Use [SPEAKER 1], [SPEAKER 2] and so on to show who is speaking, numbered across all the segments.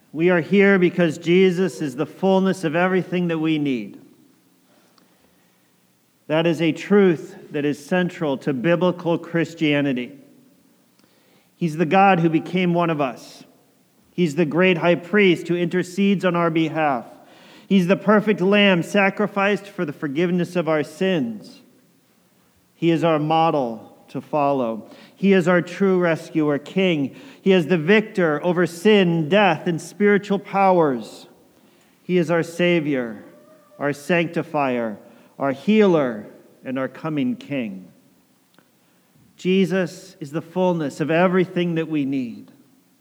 [SPEAKER 1] We are here because Jesus is the fullness of everything that we need. That is a truth that is central to biblical Christianity. He's the God who became one of us. He's the great high priest who intercedes on our behalf. He's the perfect lamb sacrificed for the forgiveness of our sins. He is our model to follow. He is our true rescuer, king. He is the victor over sin, death, and spiritual powers. He is our Savior, our sanctifier, our healer, and our coming king. Jesus is the fullness of everything that we need.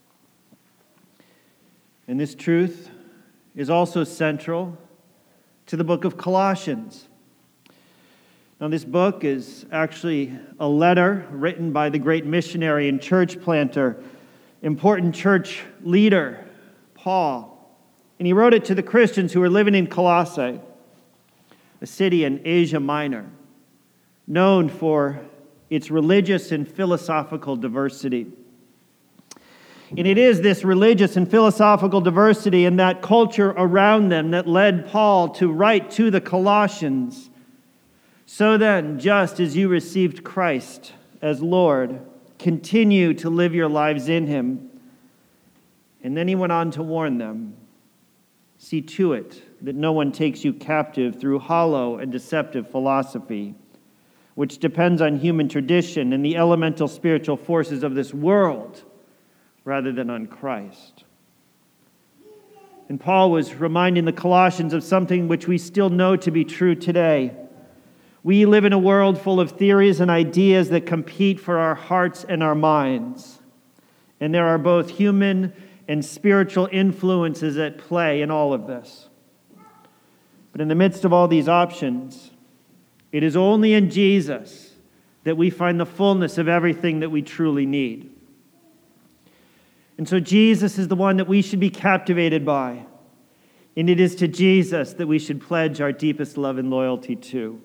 [SPEAKER 1] And this truth is also central to the book of Colossians. Now, this book is actually a letter written by the great missionary and church planter, important church leader, Paul. And he wrote it to the Christians who were living in Colossae, a city in Asia Minor, known for its religious and philosophical diversity. And it is this religious and philosophical diversity and that culture around them that led Paul to write to the Colossians, "So then, just as you received Christ as Lord, continue to live your lives in him." And then he went on to warn them, "See to it that no one takes you captive through hollow and deceptive philosophy, which depends on human tradition and the elemental spiritual forces of this world, rather than on Christ." And Paul was reminding the Colossians of something which we still know to be true today. We live in a world full of theories and ideas that compete for our hearts and our minds. And there are both human and spiritual influences at play in all of this. But in the midst of all these options, it is only in Jesus that we find the fullness of everything that we truly need. And so Jesus is the one that we should be captivated by. And it is to Jesus that we should pledge our deepest love and loyalty to.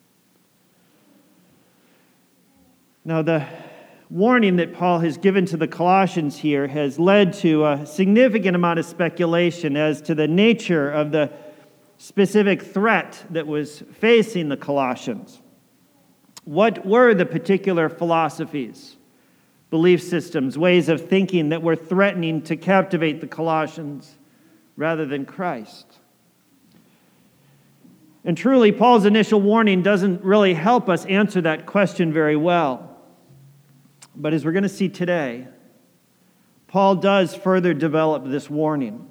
[SPEAKER 1] Now, the warning that Paul has given to the Colossians here has led to a significant amount of speculation as to the nature of the specific threat that was facing the Colossians. What were the particular philosophies, belief systems, ways of thinking that were threatening to captivate the Colossians rather than Christ? And truly, Paul's initial warning doesn't really help us answer that question very well. But as we're going to see today, Paul does further develop this warning.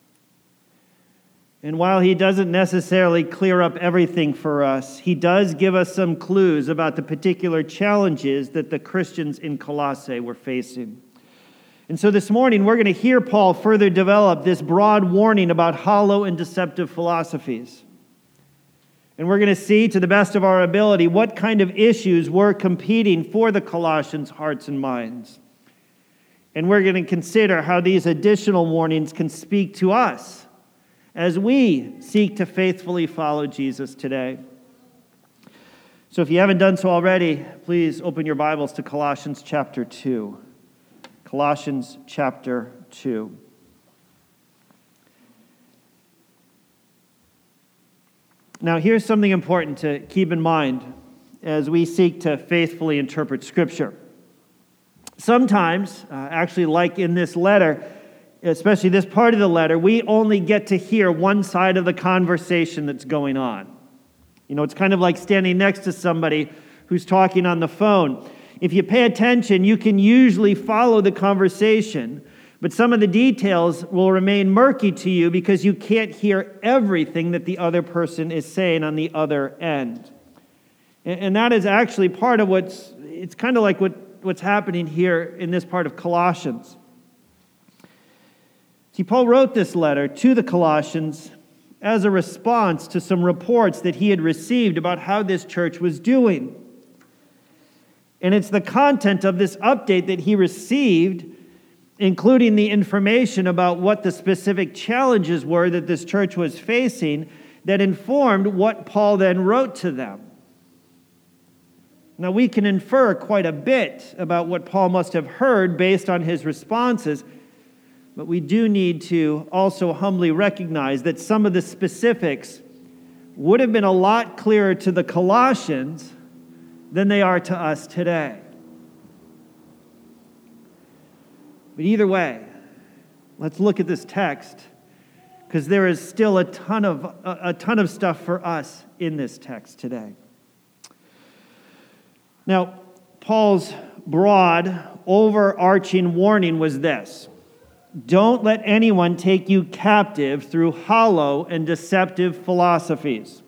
[SPEAKER 1] And while he doesn't necessarily clear up everything for us, he does give us some clues about the particular challenges that the Christians in Colossae were facing. And so this morning, we're going to hear Paul further develop this broad warning about hollow and deceptive philosophies. And we're going to see, to the best of our ability, what kind of issues were competing for the Colossians' hearts and minds. And we're going to consider how these additional warnings can speak to us as we seek to faithfully follow Jesus today. So if you haven't done so already, please open your Bibles to Colossians chapter 2. Colossians chapter 2. Now, here's something important to keep in mind as we seek to faithfully interpret Scripture. Sometimes, actually like in this letter, especially this part of the letter, we only get to hear one side of the conversation that's going on. You know, it's kind of like standing next to somebody who's talking on the phone. If you pay attention, you can usually follow the conversation, but some of the details will remain murky to you because you can't hear everything that the other person is saying on the other end. And that is actually part of it's kind of like what's happening here in this part of Colossians. See, Paul wrote this letter to the Colossians as a response to some reports that he had received about how this church was doing. And it's the content of this update that he received, including the information about what the specific challenges were that this church was facing, that informed what Paul then wrote to them. Now, we can infer quite a bit about what Paul must have heard based on his responses, But we do need to also humbly recognize that some of the specifics would have been a lot clearer to the Colossians than they are to us today. But either way, let's look at this text, because there is still a ton of stuff for us in this text today. Now, Paul's broad, overarching warning was this: don't let anyone take you captive through hollow and deceptive philosophies.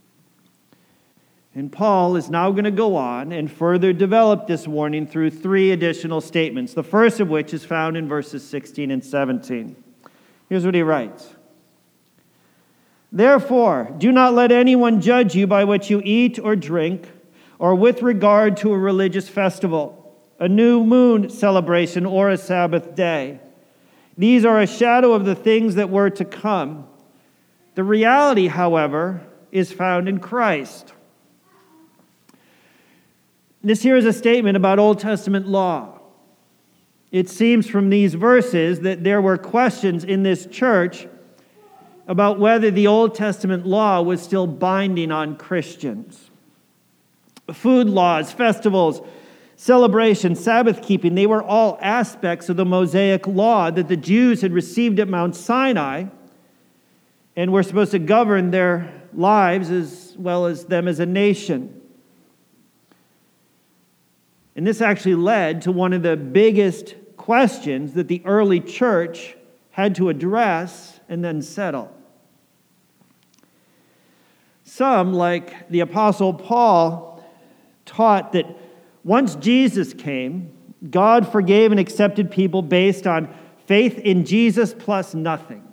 [SPEAKER 1] And Paul is now going to go on and further develop this warning through 3 additional statements, the first of which is found in verses 16 and 17. Here's what he writes. Therefore, do not let anyone judge you by what you eat or drink, or with regard to a religious festival, a new moon celebration, or a Sabbath day. These are a shadow of the things that were to come. The reality, however, is found in Christ. This here is a statement about Old Testament law. It seems from these verses that there were questions in this church about whether the Old Testament law was still binding on Christians. Food laws, festivals, celebration, Sabbath keeping, they were all aspects of the Mosaic law that the Jews had received at Mount Sinai and were supposed to govern their lives as well as them as a nation. And this actually led to one of the biggest questions that the early church had to address and then settle. Some, like the Apostle Paul, taught that once Jesus came, God forgave and accepted people based on faith in Jesus plus nothing.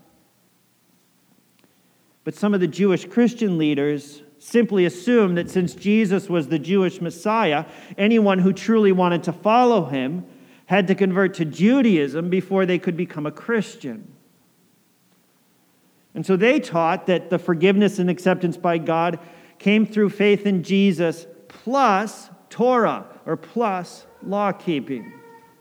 [SPEAKER 1] But some of the Jewish Christian leaders simply assumed that since Jesus was the Jewish Messiah, anyone who truly wanted to follow him had to convert to Judaism before they could become a Christian. And so they taught that the forgiveness and acceptance by God came through faith in Jesus plus Torah, or plus law keeping.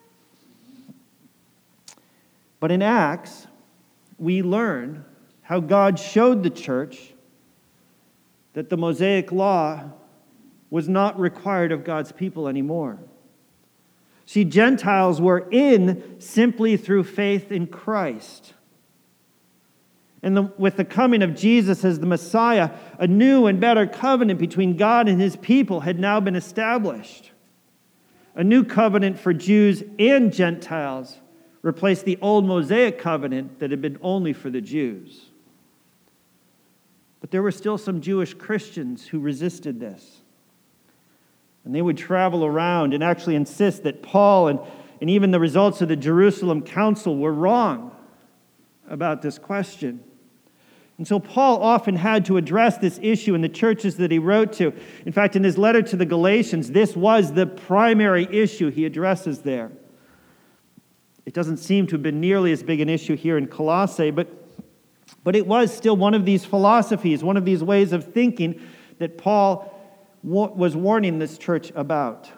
[SPEAKER 1] But in Acts, we learn how God showed the church that the Mosaic law was not required of God's people anymore. See, Gentiles were in simply through faith in Christ. And with the coming of Jesus as the Messiah, a new and better covenant between God and his people had now been established. A new covenant for Jews and Gentiles replaced the old Mosaic covenant that had been only for the Jews. But there were still some Jewish Christians who resisted this. And they would travel around and actually insist that Paul and even the results of the Jerusalem Council were wrong about this question. And so Paul often had to address this issue in the churches that he wrote to. In fact, in his letter to the Galatians, this was the primary issue he addresses there. It doesn't seem to have been nearly as big an issue here in Colossae, but it was still one of these philosophies, one of these ways of thinking that Paul was warning this church about.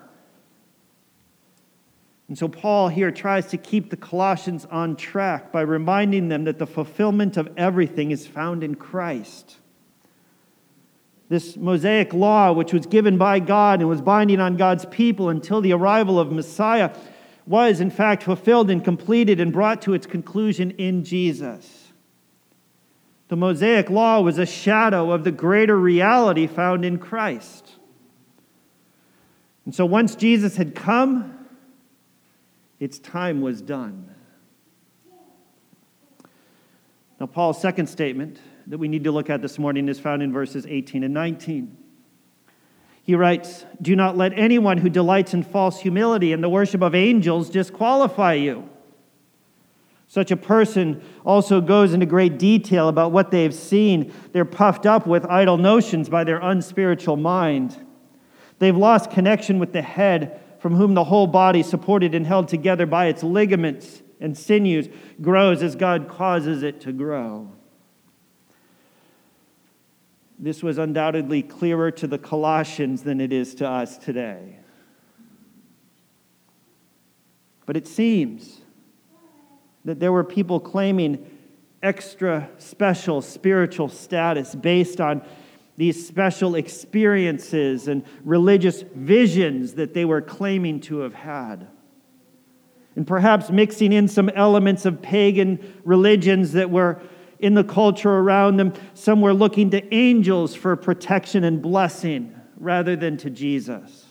[SPEAKER 1] And so Paul here tries to keep the Colossians on track by reminding them that the fulfillment of everything is found in Christ. This Mosaic law, which was given by God and was binding on God's people until the arrival of Messiah, was in fact fulfilled and completed and brought to its conclusion in Jesus. The Mosaic law was a shadow of the greater reality found in Christ. And so once Jesus had come, its time was done. Now, Paul's second statement that we need to look at this morning is found in verses 18 and 19. He writes, "Do not let anyone who delights in false humility and the worship of angels disqualify you. Such a person also goes into great detail about what they have seen. They're puffed up with idle notions by their unspiritual mind. They've lost connection with the head, from whom the whole body, supported and held together by its ligaments and sinews, grows as God causes it to grow." This was undoubtedly clearer to the Colossians than it is to us today. But it seems that there were people claiming extra special spiritual status based on these special experiences and religious visions that they were claiming to have had. And perhaps mixing in some elements of pagan religions that were in the culture around them. Some were looking to angels for protection and blessing rather than to Jesus.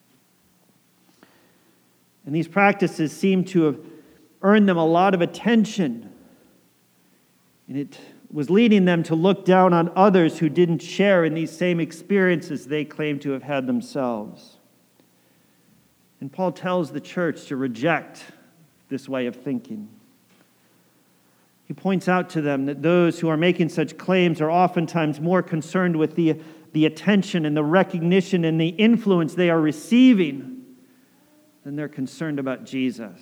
[SPEAKER 1] And these practices seem to have earned them a lot of attention. And it was leading them to look down on others who didn't share in these same experiences they claimed to have had themselves. And Paul tells the church to reject this way of thinking. He points out to them that those who are making such claims are oftentimes more concerned with the attention and the recognition and the influence they are receiving than they're concerned about Jesus.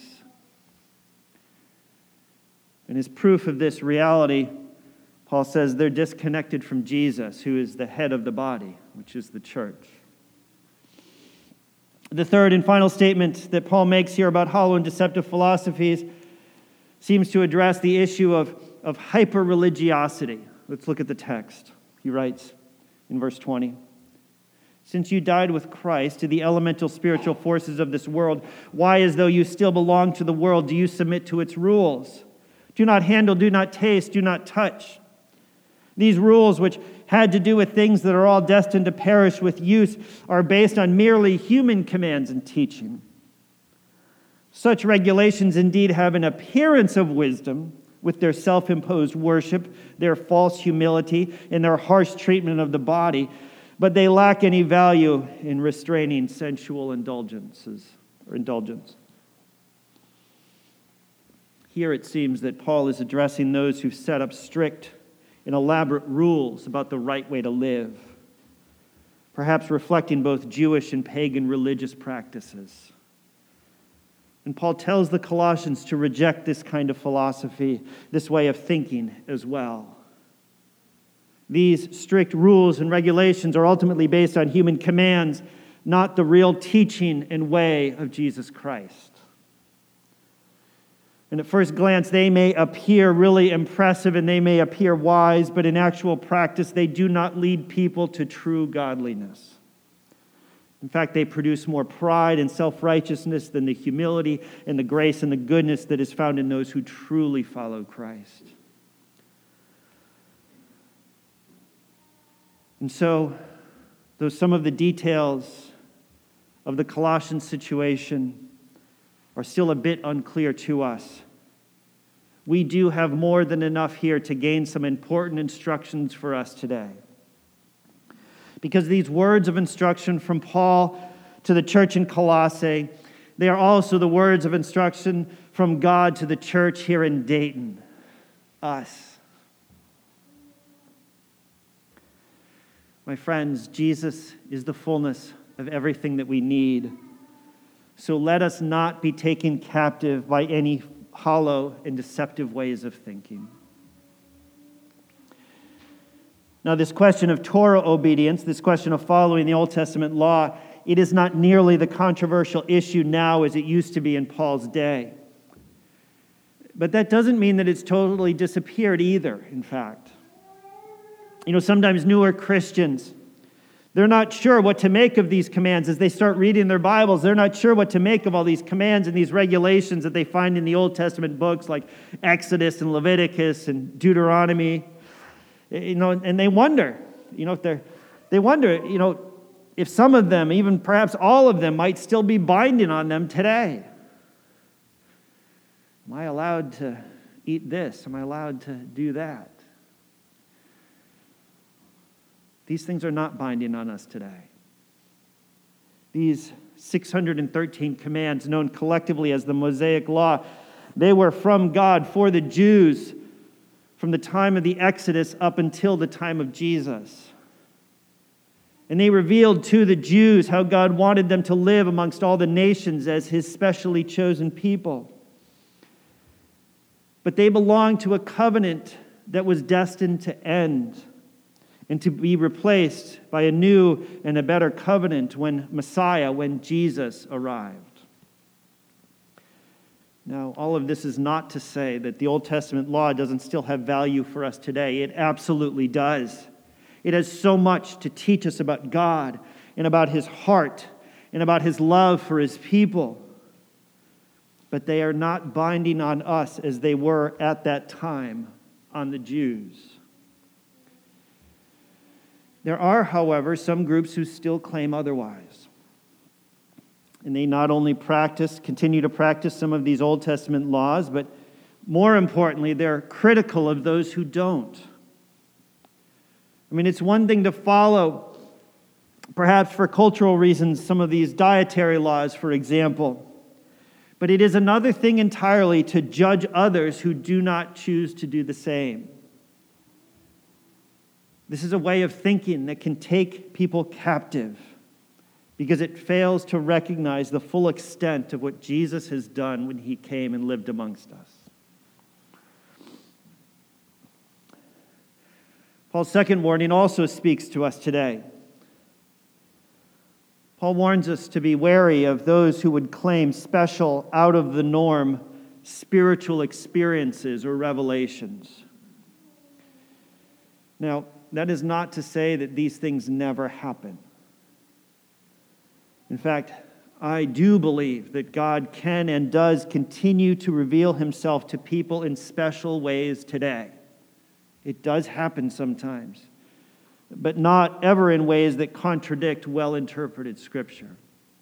[SPEAKER 1] And as proof of this reality, Paul says they're disconnected from Jesus, who is the head of the body, which is the church. The third and final statement that Paul makes here about hollow and deceptive philosophies seems to address the issue of hyper-religiosity. Let's look at the text. He writes in verse 20, "Since you died with Christ to the elemental spiritual forces of this world, why, as though you still belong to the world, do you submit to its rules? Do not handle, do not taste, do not touch." These rules, which had to do with things that are all destined to perish with use, are based on merely human commands and teaching. Such regulations indeed have an appearance of wisdom with their self-imposed worship, their false humility, and their harsh treatment of the body, but they lack any value in restraining sensual indulgence. Here it seems that Paul is addressing those who've set up strict and elaborate rules about the right way to live, perhaps reflecting both Jewish and pagan religious practices. And Paul tells the Colossians to reject this kind of philosophy, this way of thinking as well. These strict rules and regulations are ultimately based on human commands, not the real teaching and way of Jesus Christ. And at first glance, they may appear really impressive and they may appear wise, but in actual practice, they do not lead people to true godliness. In fact, they produce more pride and self-righteousness than the humility and the grace and the goodness that is found in those who truly follow Christ. And so, though some of the details of the Colossian situation are still a bit unclear to us, we do have more than enough here to gain some important instructions for us today. Because these words of instruction from Paul to the church in Colossae, they are also the words of instruction from God to the church here in Dayton, us. My friends, Jesus is the fullness of everything that we need. So let us not be taken captive by any hollow and deceptive ways of thinking. Now, this question of Torah obedience, this question of following the Old Testament law, it is not nearly the controversial issue now as it used to be in Paul's day. But that doesn't mean that it's totally disappeared either, in fact. Sometimes newer Christians, they're not sure what to make of these commands. As they start reading their Bibles, they're not sure what to make of all these commands and these regulations that they find in the Old Testament books like Exodus and Leviticus and Deuteronomy. And they wonder, if some of them, even perhaps all of them, might still be binding on them today. Am I allowed to eat this? Am I allowed to do that? These things are not binding on us today. These 613 commands, known collectively as the Mosaic Law, they were from God for the Jews from the time of the Exodus up until the time of Jesus. And they revealed to the Jews how God wanted them to live amongst all the nations as His specially chosen people. But they belonged to a covenant that was destined to end and to be replaced by a new and a better covenant when Jesus arrived. Now, all of this is not to say that the Old Testament law doesn't still have value for us today. It absolutely does. It has so much to teach us about God and about His heart and about His love for His people. But they are not binding on us as they were at that time on the Jews. There are, however, some groups who still claim otherwise. And they not only continue to practice some of these Old Testament laws, but more importantly, they're critical of those who don't. I mean, it's one thing to follow, perhaps for cultural reasons, some of these dietary laws, for example. But it is another thing entirely to judge others who do not choose to do the same. This is a way of thinking that can take people captive because it fails to recognize the full extent of what Jesus has done when He came and lived amongst us. Paul's second warning also speaks to us today. Paul warns us to be wary of those who would claim special, out-of-the-norm spiritual experiences or revelations. Now, that is not to say that these things never happen. In fact, I do believe that God can and does continue to reveal Himself to people in special ways today. It does happen sometimes, but not ever in ways that contradict well-interpreted Scripture.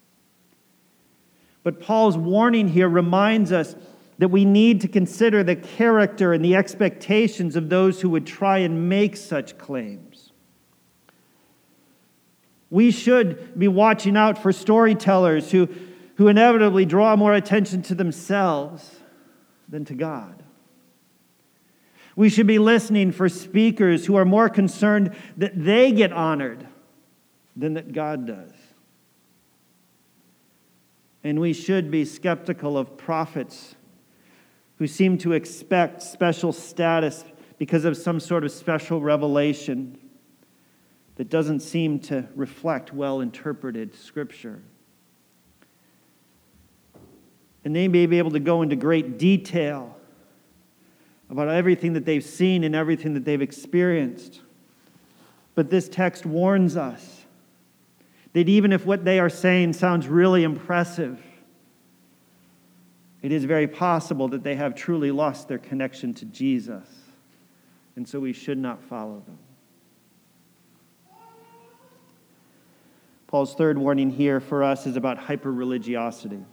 [SPEAKER 1] But Paul's warning here reminds us that we need to consider the character and the expectations of those who would try and make such claims. We should be watching out for storytellers who inevitably draw more attention to themselves than to God. We should be listening for speakers who are more concerned that they get honored than that God does. And we should be skeptical of prophets who seem to expect special status because of some sort of special revelation that doesn't seem to reflect well-interpreted Scripture. And they may be able to go into great detail about everything that they've seen and everything that they've experienced. But this text warns us that even if what they are saying sounds really impressive, it is very possible that they have truly lost their connection to Jesus. And so we should not follow them. Paul's third warning here for us is about hyper-religiosity.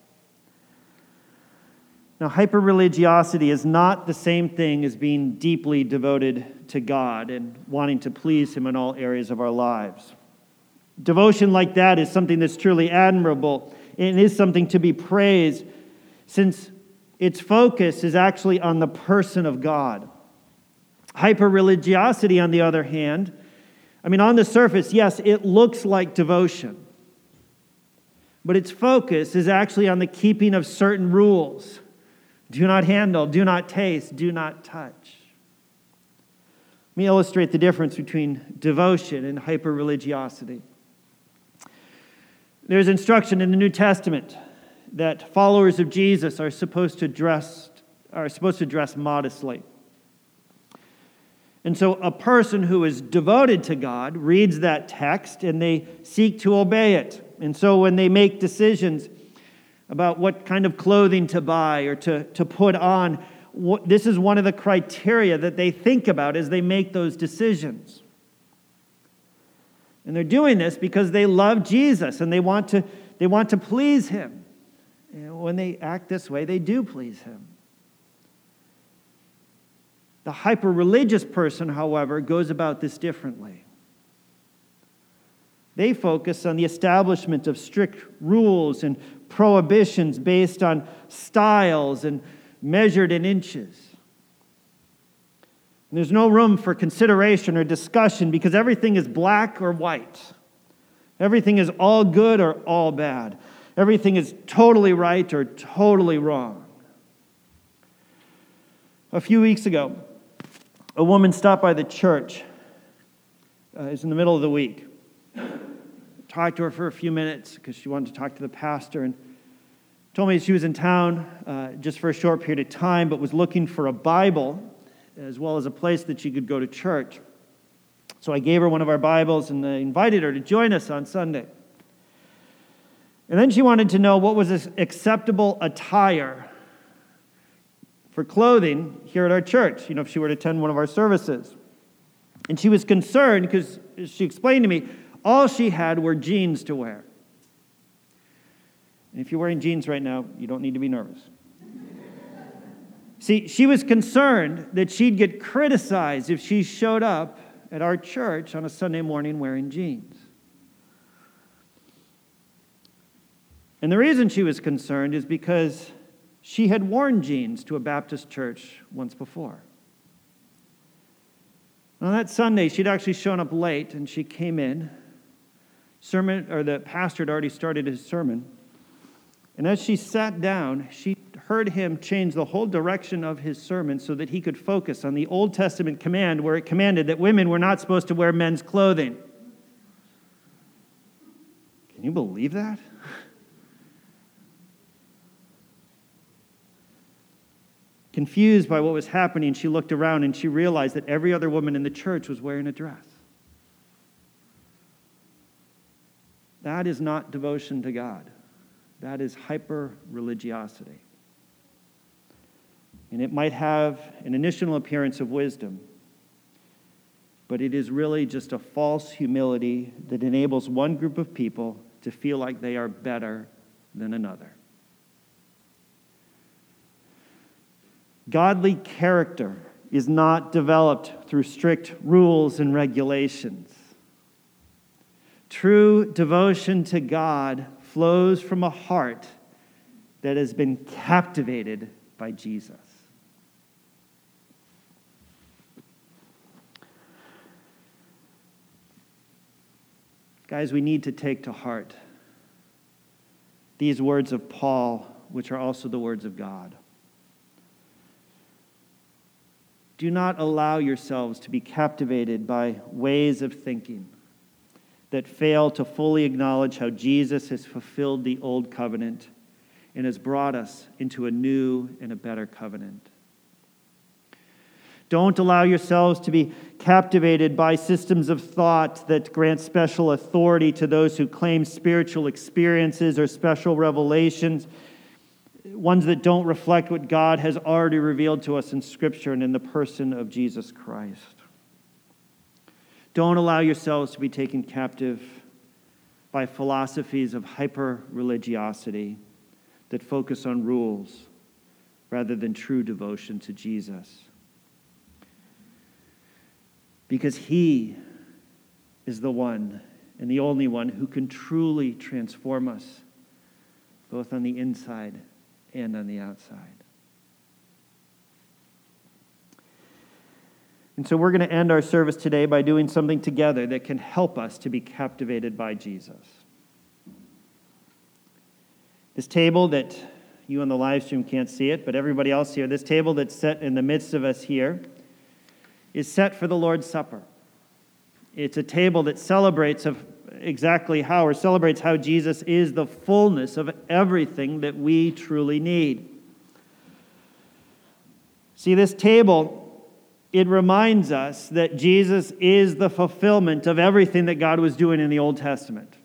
[SPEAKER 1] Now, hyper-religiosity is not the same thing as being deeply devoted to God and wanting to please Him in all areas of our lives. Devotion like that is something that's truly admirable and is something to be praised, since its focus is actually on the person of God. Hyper-religiosity, on the other hand, on the surface, yes, it looks like devotion. But its focus is actually on the keeping of certain rules. Do not handle, do not taste, do not touch. Let me illustrate the difference between devotion and hyper-religiosity. There's instruction in the New Testament that followers of Jesus are supposed to dress modestly. And so a person who is devoted to God reads that text and they seek to obey it. And so when they make decisions about what kind of clothing to buy or to put on, this is one of the criteria that they think about as they make those decisions. And they're doing this because they love Jesus and they want to please Him. And when they act this way, they do please Him. The hyper-religious person, however, goes about this differently. They focus on the establishment of strict rules and prohibitions based on styles and measured in inches. And there's no room for consideration or discussion because everything is black or white. Everything is all good or all bad. Everything is totally right or totally wrong. A few weeks ago, a woman stopped by the church. It was in the middle of the week. Talked to her for a few minutes because she wanted to talk to the pastor. And told me she was in town just for a short period of time, but was looking for a Bible as well as a place that she could go to church. So I gave her one of our Bibles and invited her to join us on Sunday. And then she wanted to know what was acceptable attire for clothing here at our church, if she were to attend one of our services. And she was concerned because, as she explained to me, all she had were jeans to wear. And if you're wearing jeans right now, you don't need to be nervous. See, she was concerned that she'd get criticized if she showed up at our church on a Sunday morning wearing jeans. And the reason she was concerned is because she had worn jeans to a Baptist church once before. On that Sunday, she'd actually shown up late, and she came in. The pastor had already started his sermon. And as she sat down, she heard him change the whole direction of his sermon so that he could focus on the Old Testament command where it commanded that women were not supposed to wear men's clothing. Can you believe that? Confused by what was happening, she looked around and she realized that every other woman in the church was wearing a dress. That is not devotion to God. That is hyper-religiosity. And it might have an initial appearance of wisdom, but it is really just a false humility that enables one group of people to feel like they are better than another. Godly character is not developed through strict rules and regulations. True devotion to God flows from a heart that has been captivated by Jesus. Guys, we need to take to heart these words of Paul, which are also the words of God. Do not allow yourselves to be captivated by ways of thinking that fail to fully acknowledge how Jesus has fulfilled the old covenant and has brought us into a new and a better covenant. Don't allow yourselves to be captivated by systems of thought that grant special authority to those who claim spiritual experiences or special revelations, ones that don't reflect what God has already revealed to us in Scripture and in the person of Jesus Christ. Don't allow yourselves to be taken captive by philosophies of hyper-religiosity that focus on rules rather than true devotion to Jesus. Because He is the one and the only one who can truly transform us, both on the inside and on the outside. And so we're going to end our service today by doing something together that can help us to be captivated by Jesus. This table that you on the live stream can't see it, but everybody else here, this table that's set in the midst of us here is set for the Lord's Supper. It's a table that celebrates how Jesus is the fullness of everything that we truly need. See, this table, it reminds us that Jesus is the fulfillment of everything that God was doing in the Old Testament.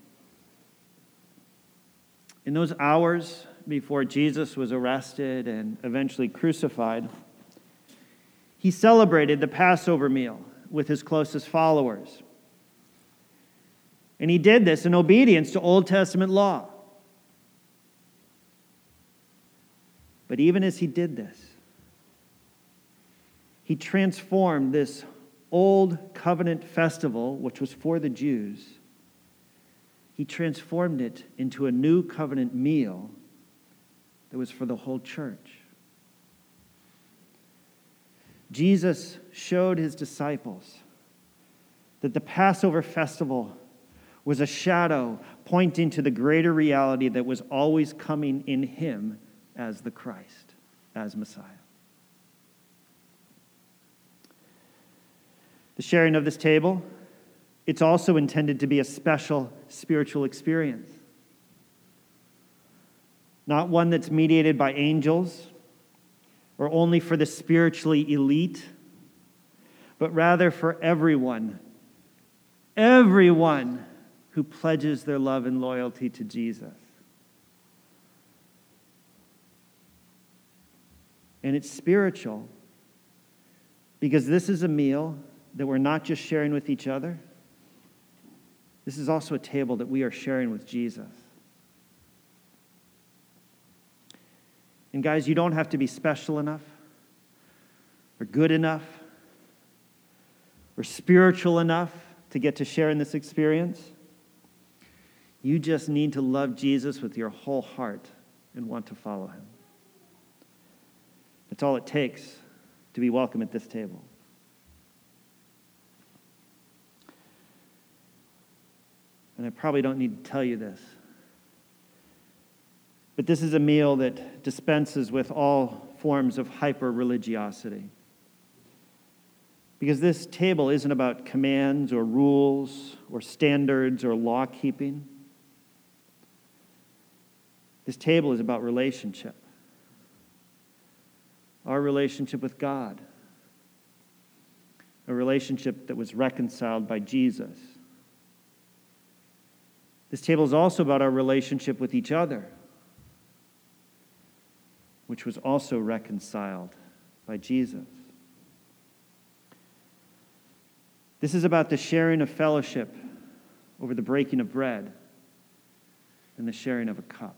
[SPEAKER 1] In those hours before Jesus was arrested and eventually crucified, He celebrated the Passover meal with His closest followers. And He did this in obedience to Old Testament law. But even as He did this, He transformed this old covenant festival, which was for the Jews, He transformed it into a new covenant meal that was for the whole church. Jesus showed His disciples that the Passover festival was a shadow pointing to the greater reality that was always coming in Him as the Christ, as Messiah. The sharing of this table, it's also intended to be a special spiritual experience. not one that's mediated by angels or only for the spiritually elite, but rather for everyone who pledges their love and loyalty to Jesus. And it's spiritual because this is a meal that we're not just sharing with each other. This is also a table that we are sharing with Jesus. And guys, you don't have to be special enough or good enough or spiritual enough to get to share in this experience. You just need to love Jesus with your whole heart and want to follow him. That's all it takes to be welcome at this table. And I probably don't need to tell you this, but this is a meal that dispenses with all forms of hyper-religiosity. Because this table isn't about commands or rules or standards or law-keeping. This table is about relationship. Our relationship with God. A relationship that was reconciled by Jesus. This table is also about our relationship with each other, which was also reconciled by Jesus. This is about the sharing of fellowship over the breaking of bread and the sharing of a cup.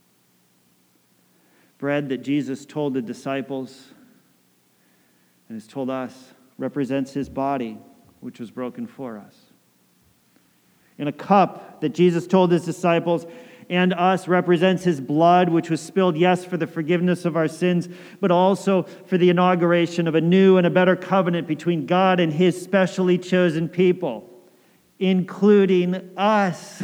[SPEAKER 1] Bread that Jesus told the disciples and has told us represents his body, which was broken for us. And a cup that Jesus told his disciples and us represents his blood, which was spilled, yes, for the forgiveness of our sins, but also for the inauguration of a new and a better covenant between God and his specially chosen people, including us.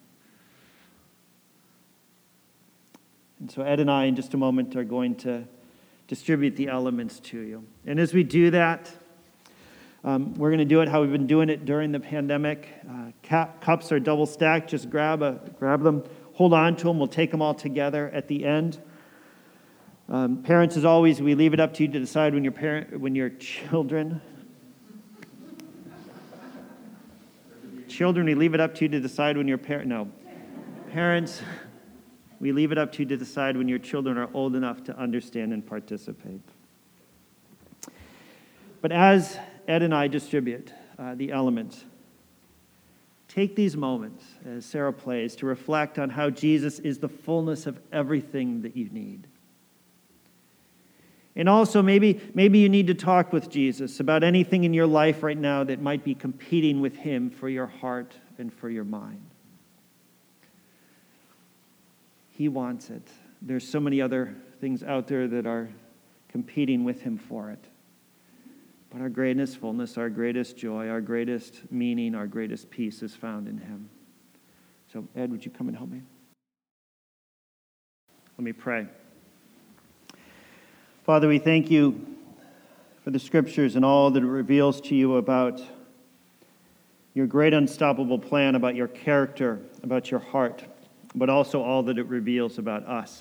[SPEAKER 1] And so Ed and I, in just a moment, are going to distribute the elements to you. And as we do that, we're going to do it how we've been doing it during the pandemic. Cups are double stacked. Just grab them, hold on to them. We'll take them all together at the end. Parents, as always, we leave it up to you to decide when your children. Children, we leave it up to you to decide when your parents. We leave it up to you to decide when your children are old enough to understand and participate. But as Ed and I distribute the elements, take these moments, as Sarah plays, to reflect on how Jesus is the fullness of everything that you need. And also, maybe you need to talk with Jesus about anything in your life right now that might be competing with him for your heart and for your mind. He wants it. There's so many other things out there that are competing with him for it. But our greatest fullness, our greatest joy, our greatest meaning, our greatest peace is found in him. So, Ed, would you come and help me? Let me pray. Father, we thank you for the scriptures and all that it reveals to you about your great unstoppable plan, about your character, about your heart, but also all that it reveals about us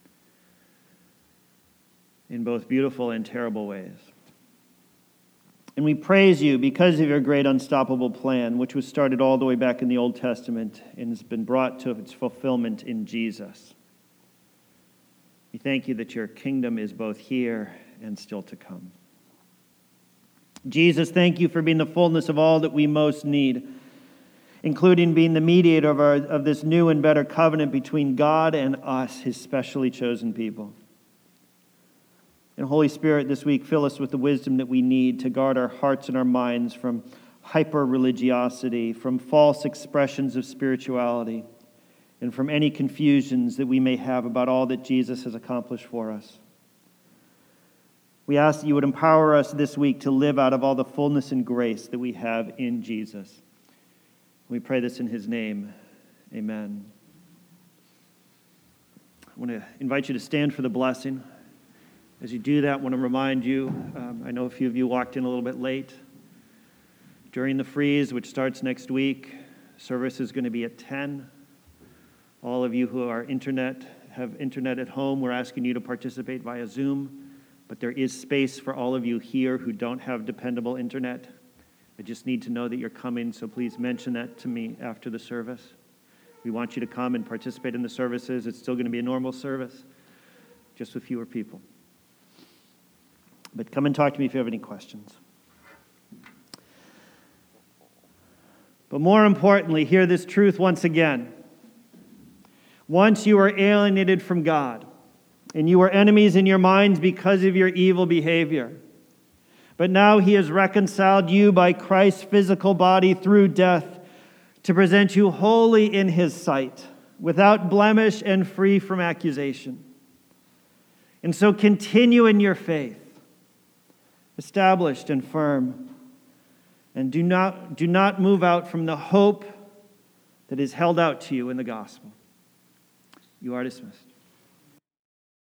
[SPEAKER 1] in both beautiful and terrible ways. And we praise you because of your great unstoppable plan, which was started all the way back in the Old Testament and has been brought to its fulfillment in Jesus. We thank you that your kingdom is both here and still to come. Jesus, thank you for being the fullness of all that we most need, including being the mediator of this new and better covenant between God and us, his specially chosen people. And Holy Spirit, this week, fill us with the wisdom that we need to guard our hearts and our minds from hyper-religiosity, from false expressions of spirituality, and from any confusions that we may have about all that Jesus has accomplished for us. We ask that you would empower us this week to live out of all the fullness and grace that we have in Jesus. We pray this in his name. Amen. I want to invite you to stand for the blessing. As you do that, I want to remind you, I know a few of you walked in a little bit late. During the freeze, which starts next week, service is going to be at 10. All of you who are internet have internet at home, we're asking you to participate via Zoom, but there is space for all of you here who don't have dependable internet. I just need to know that you're coming, so please mention that to me after the service. We want you to come and participate in the services. It's still going to be a normal service, just with fewer people. But come and talk to me if you have any questions. But more importantly, hear this truth once again. Once you were alienated from God, and you were enemies in your minds because of your evil behavior. But now he has reconciled you by Christ's physical body through death to present you holy in his sight, without blemish and free from accusation. And so continue in your faith, established and firm, and do not move out from the hope that is held out to you in the gospel. You are dismissed.